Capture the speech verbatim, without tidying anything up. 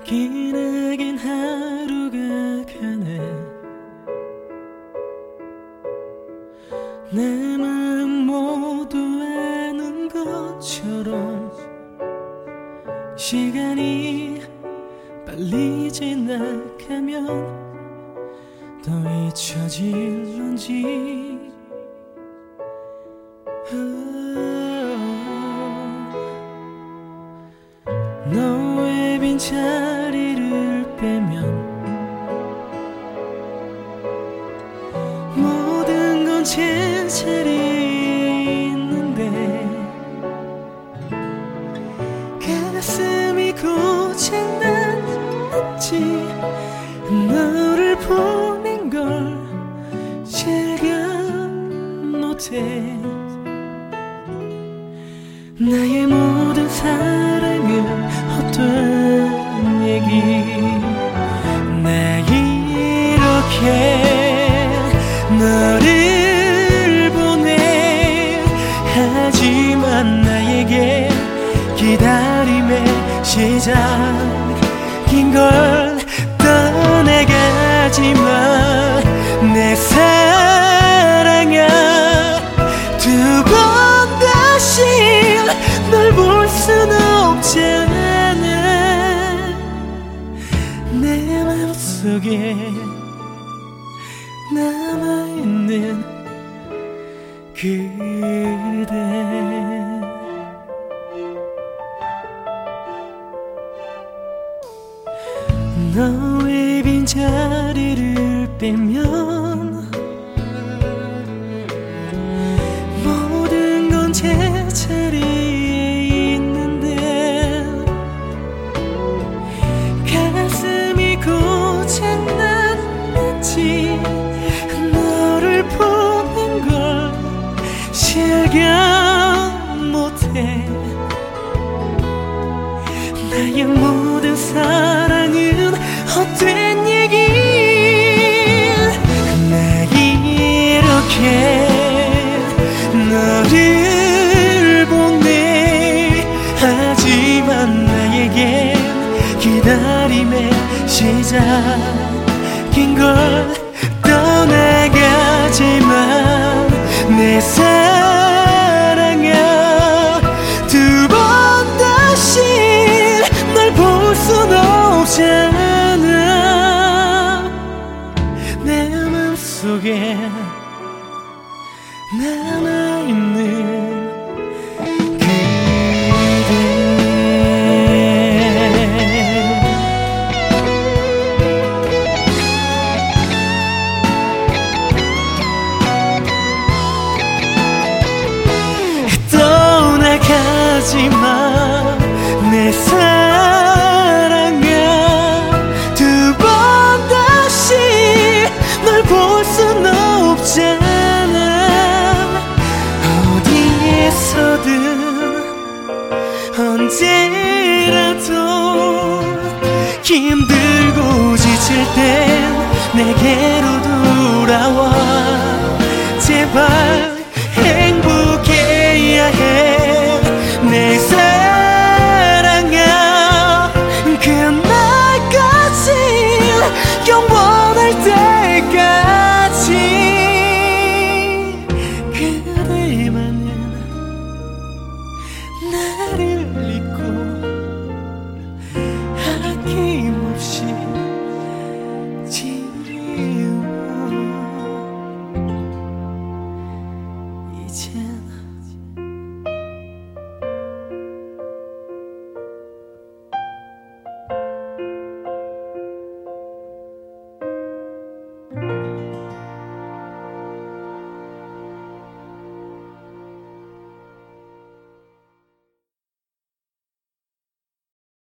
기나긴 하루가 가네. 내 마음 모두 아는 것처럼 시간이 빨리 지나가면 더 잊혀질런지. 너의 빈자리를 빼면 모든 건 제자리에 있는데 가슴이 고장났지. 너를 보낸 걸 실감 못해. 나의 모든 사랑은 헛된 얘기. 나 이렇게 너를 보내. 하지만 나에게 기다림의 시작인 걸 떠나가지마. 내 사랑아, 두 번 다시 널 볼 순 없잖아. 내 맘속에 남아있는 그대. 너의 빈자리를 빼면 모든 건 제자리에 있는데 가슴이 고장났는지 너를 보낸 걸 실감 못해. 나의 모든 사랑은 헛된 얘기. 나 이렇게 너를 보내. 하지만 나에겐 기다림의 시작인 걸 떠나가지만. 내 사랑아, 두 번 다시 널 볼 순 없잖아. 내 맘속에 남아있는 떠나가지마. 내 사랑아, 두 번 다시 널 볼 순 없잖아. 어디에서든 언제라도 힘들고 지칠 땐 내게로 돌아와. 제발 행복해야 해. 내 사랑아, 그날까지 영원할 때까지 그대만은 나를